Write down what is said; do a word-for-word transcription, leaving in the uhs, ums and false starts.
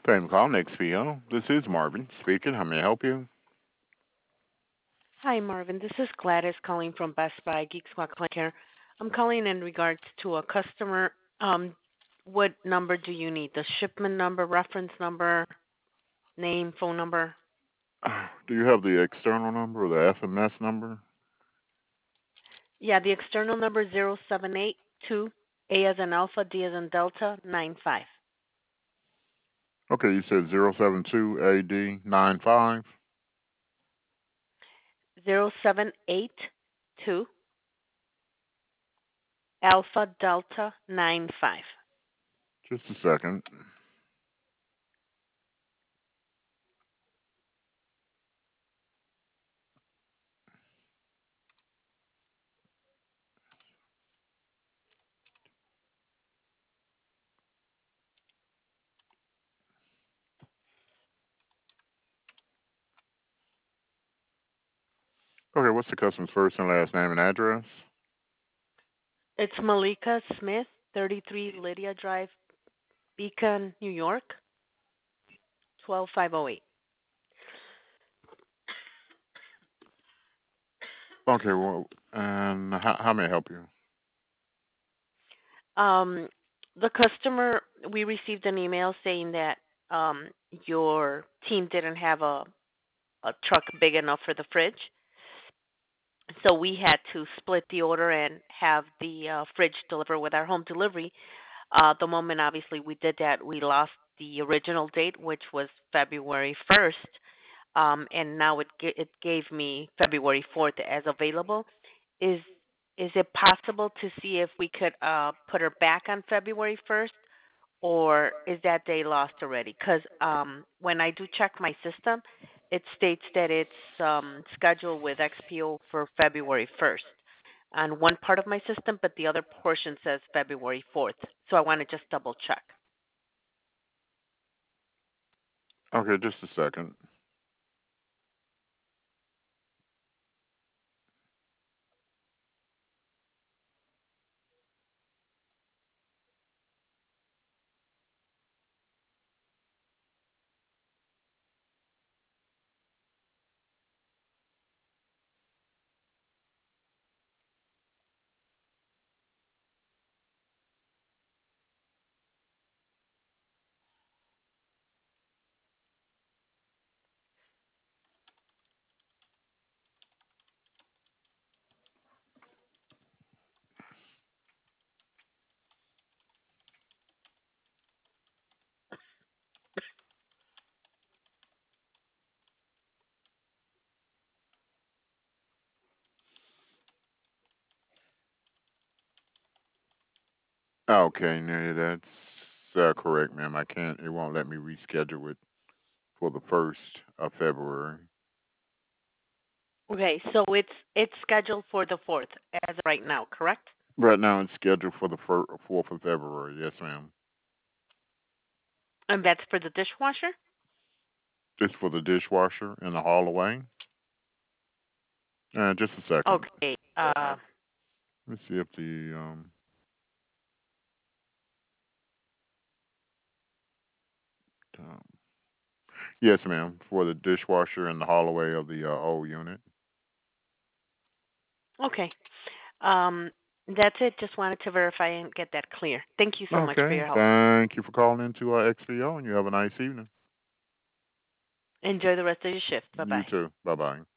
Thank you for calling X P O. This is Marvin speaking. How may I help you? Hi, Marvin. This is Gladys calling from Best Buy Geek Squad Clinic Care. I'm calling in regards to a customer. Um, what number do you need? The shipment number, reference number, name, phone number? Do you have the external number or the F M S number? Yeah, the external number zero seven eight two A as in Alpha, D as in Delta, nine five. Okay, you said zero seven two A D nine five. Zero seven eight two Alpha Delta nine five. Just a second. Okay, what's the customer's first and last name and address? It's Malika Smith, thirty-three Lydia Drive, Beacon, New York, twelve five oh eight. Okay, well, and how, how may I help you? Um, the customer, we received an email saying that um, your team didn't have a, a truck big enough for the fridge. So we had to split the order and have the uh, fridge delivered with our home delivery. Uh, the moment, obviously, we did that, we lost the original date, which was February first. Um, and now it, g- it gave me February fourth as available. Is is it possible to see if we could uh, put her back on February first, or is that day lost already? Because um, when I do check my system, it states that it's um, scheduled with X P O for February first on one part of my system, but the other portion says February fourth. So I want to just double check. Okay, just a second. Okay, no, that's uh, correct, ma'am. I can't. It won't let me reschedule it for the first of February. Okay, so it's it's scheduled for the fourth as of right now, correct? Right now, it's scheduled for the fourth of February. Yes, ma'am. And that's for the dishwasher? Just for the dishwasher in the hallway. Uh, just a second. Okay. Uh, Let's see if the um. um, Yes, ma'am. For the dishwasher in the hallway of the uh, old unit. okay. Um, that's it. Just wanted to verify and get that clear. Thank you so much for Okay. your help. Thank you for calling into uh, X P O, and you have a nice evening. Enjoy the rest of your shift. Bye You bye. too. Bye bye.